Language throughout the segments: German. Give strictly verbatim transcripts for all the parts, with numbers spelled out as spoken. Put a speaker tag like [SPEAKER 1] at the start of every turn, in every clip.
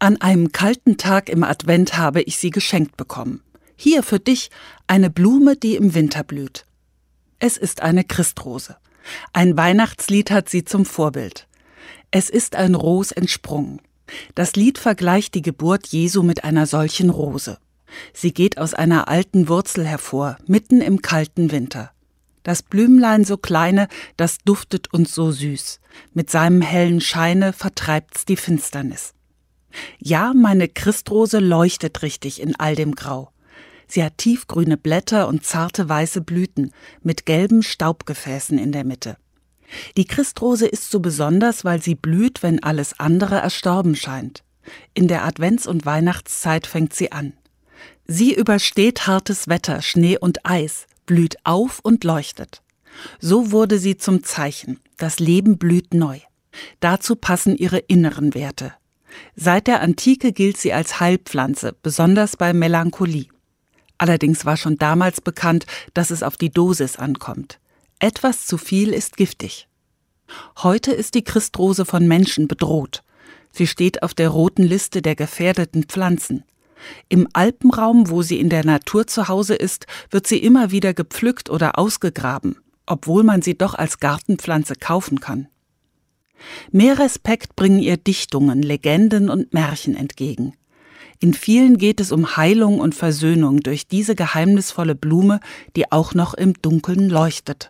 [SPEAKER 1] An einem kalten Tag im Advent habe ich sie geschenkt bekommen. Hier für dich eine Blume, die im Winter blüht. Es ist eine Christrose. Ein Weihnachtslied hat sie zum Vorbild. Es ist ein Ros entsprungen. Das Lied vergleicht die Geburt Jesu mit einer solchen Rose. Sie geht aus einer alten Wurzel hervor, mitten im kalten Winter. Das Blümlein so kleine, das duftet uns so süß. Mit seinem hellen Scheine vertreibt's die Finsternis. Ja, meine Christrose leuchtet richtig in all dem Grau. Sie hat tiefgrüne Blätter und zarte weiße Blüten mit gelben Staubgefäßen in der Mitte. Die Christrose ist so besonders, weil sie blüht, wenn alles andere erstorben scheint. In der Advents- und Weihnachtszeit fängt sie an. Sie übersteht hartes Wetter, Schnee und Eis, blüht auf und leuchtet. So wurde sie zum Zeichen. Das Leben blüht neu. Dazu passen ihre inneren Werte. Seit der Antike gilt sie als Heilpflanze, besonders bei Melancholie. Allerdings war schon damals bekannt, dass es auf die Dosis ankommt. Etwas zu viel ist giftig. Heute ist die Christrose von Menschen bedroht. Sie steht auf der roten Liste der gefährdeten Pflanzen. Im Alpenraum, wo sie in der Natur zu Hause ist, wird sie immer wieder gepflückt oder ausgegraben, obwohl man sie doch als Gartenpflanze kaufen kann. Mehr Respekt bringen ihr Dichtungen, Legenden und Märchen entgegen. In vielen geht es um Heilung und Versöhnung durch diese geheimnisvolle Blume, die auch noch im Dunkeln leuchtet.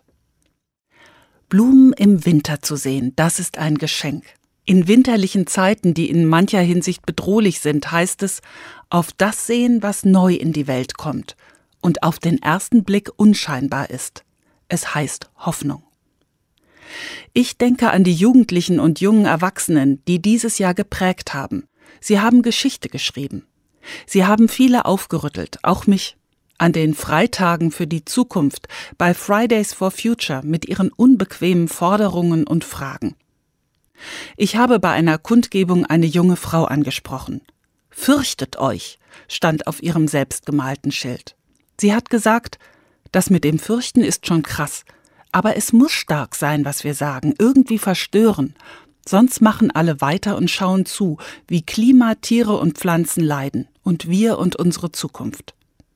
[SPEAKER 1] Blumen im Winter zu sehen, das ist ein Geschenk. In winterlichen Zeiten, die in mancher Hinsicht bedrohlich sind, heißt es, auf das sehen, was neu in die Welt kommt und auf den ersten Blick unscheinbar ist. Es heißt Hoffnung. Ich denke an die Jugendlichen und jungen Erwachsenen, die dieses Jahr geprägt haben. Sie haben Geschichte geschrieben. Sie haben viele aufgerüttelt, auch mich. An den Freitagen für die Zukunft, bei Fridays for Future mit ihren unbequemen Forderungen und Fragen. Ich habe bei einer Kundgebung eine junge Frau angesprochen. »Fürchtet euch«, stand auf ihrem selbstgemalten Schild. Sie hat gesagt, das mit dem Fürchten ist schon krass, aber es muss stark sein, was wir sagen, irgendwie verstören. Sonst machen alle weiter und schauen zu, wie Klima, Tiere und Pflanzen leiden und wir und unsere Zukunft.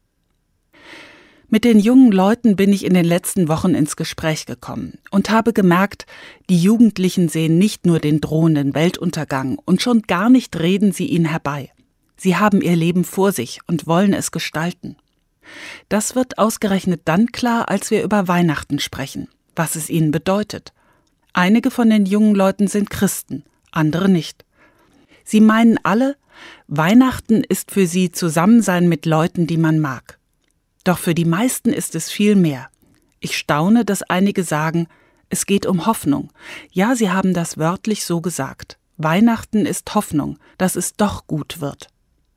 [SPEAKER 1] Mit den jungen Leuten bin ich in den letzten Wochen ins Gespräch gekommen und habe gemerkt, die Jugendlichen sehen nicht nur den drohenden Weltuntergang und schon gar nicht reden sie ihn herbei. Sie haben ihr Leben vor sich und wollen es gestalten. Das wird ausgerechnet dann klar, als wir über Weihnachten sprechen, was es ihnen bedeutet. Einige von den jungen Leuten sind Christen, andere nicht. Sie meinen alle, Weihnachten ist für sie Zusammensein mit Leuten, die man mag. Doch für die meisten ist es viel mehr. Ich staune, dass einige sagen, es geht um Hoffnung. Ja, sie haben das wörtlich so gesagt. Weihnachten ist Hoffnung, dass es doch gut wird.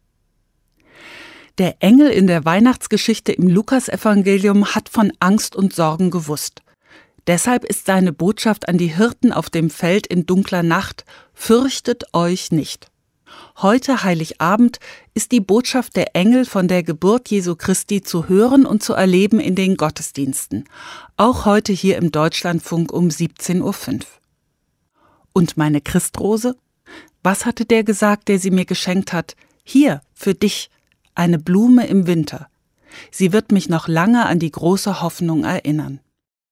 [SPEAKER 1] Der Engel in der Weihnachtsgeschichte im Lukasevangelium hat von Angst und Sorgen gewusst. Deshalb ist seine Botschaft an die Hirten auf dem Feld in dunkler Nacht: Fürchtet euch nicht. Heute, Heiligabend, ist die Botschaft der Engel von der Geburt Jesu Christi zu hören und zu erleben in den Gottesdiensten. Auch heute hier im Deutschlandfunk um siebzehn Uhr fünf. Und meine Christrose? Was hatte der gesagt, der sie mir geschenkt hat? Hier, für dich, eine Blume im Winter. Sie wird mich noch lange an die große Hoffnung erinnern.